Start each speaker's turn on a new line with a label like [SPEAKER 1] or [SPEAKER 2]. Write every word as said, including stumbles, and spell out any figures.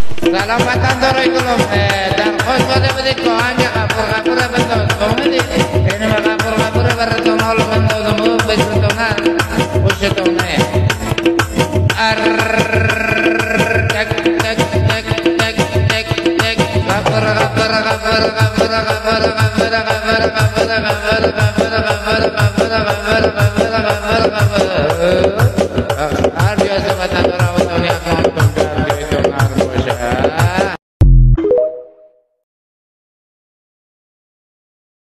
[SPEAKER 1] سلامتان داره کلومه در خوش باده بدید که آنجا غفور غفور بنداز دومدی اینو غفور غفور براتون حال بندازم بشتونه خوشتونه ار تک تک تک تک تک تک غفور غفور غفور غفور غفور